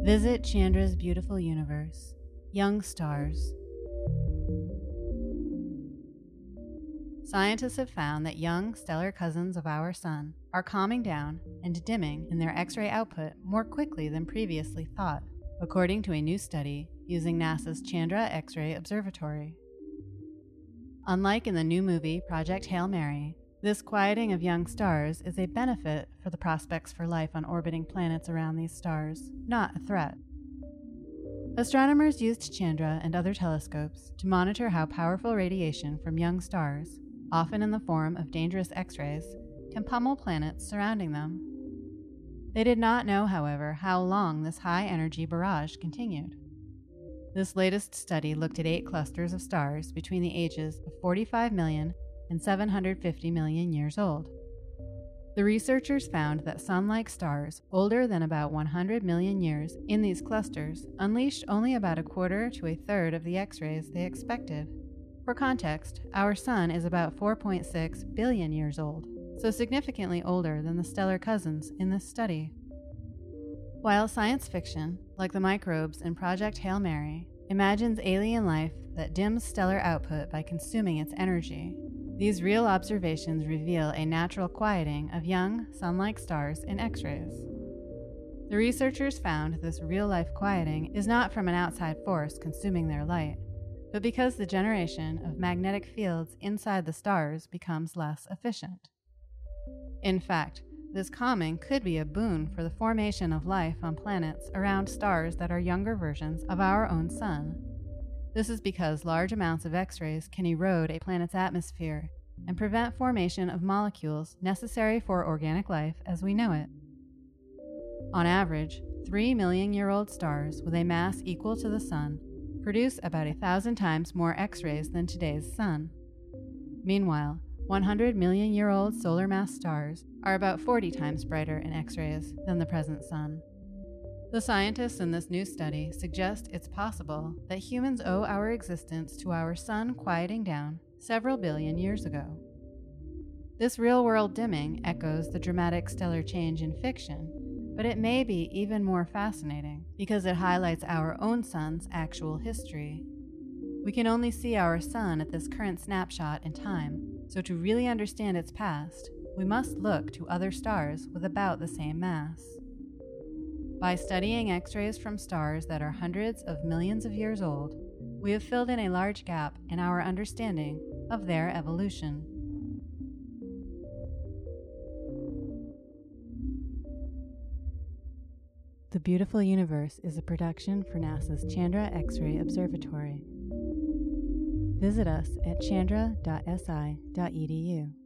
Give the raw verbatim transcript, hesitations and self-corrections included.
Visit Chandra's beautiful universe, young stars. Scientists have found that young stellar cousins of our Sun are calming down and dimming in their X-ray output more quickly than previously thought, according to a new study using NASA's Chandra X-ray Observatory. Unlike in the new movie Project Hail Mary, this quieting of young stars is a benefit for the prospects for life on orbiting planets around these stars, not a threat. Astronomers used Chandra and other telescopes to monitor how powerful radiation from young stars, often in the form of dangerous X-rays, can pummel planets surrounding them. They did not know, however, how long this high-energy barrage continued. This latest study looked at eight clusters of stars between the ages of forty-five million and seven hundred fifty million years old. The researchers found that Sun-like stars older than about one hundred million years in these clusters unleashed only about a quarter to a third of the X-rays they expected. For context, our Sun is about four point six billion years old, so significantly older than the stellar cousins in this study. While science fiction, like the microbes in Project Hail Mary, imagines alien life that dims stellar output by consuming its energy, these real observations reveal a natural quieting of young, sun-like stars in X-rays. The researchers found this real-life quieting is not from an outside force consuming their light, but because the generation of magnetic fields inside the stars becomes less efficient. In fact, this calming could be a boon for the formation of life on planets around stars that are younger versions of our own Sun. This is because large amounts of X-rays can erode a planet's atmosphere and prevent formation of molecules necessary for organic life as we know it. On average, three million year old stars with a mass equal to the Sun produce about a thousand times more X-rays than today's Sun. Meanwhile, one hundred million year old solar mass stars are about forty times brighter in X-rays than the present Sun. The scientists in this new study suggest it's possible that humans owe our existence to our Sun quieting down several billion years ago. This real-world dimming echoes the dramatic stellar change in fiction, but it may be even more fascinating because it highlights our own Sun's actual history. We can only see our Sun at this current snapshot in time, so to really understand its past, we must look to other stars with about the same mass. By studying X-rays from stars that are hundreds of millions of years old, we have filled in a large gap in our understanding of their evolution. The Beautiful Universe is a production for NASA's Chandra X-ray Observatory. Visit us at chandra dot s i dot e d u.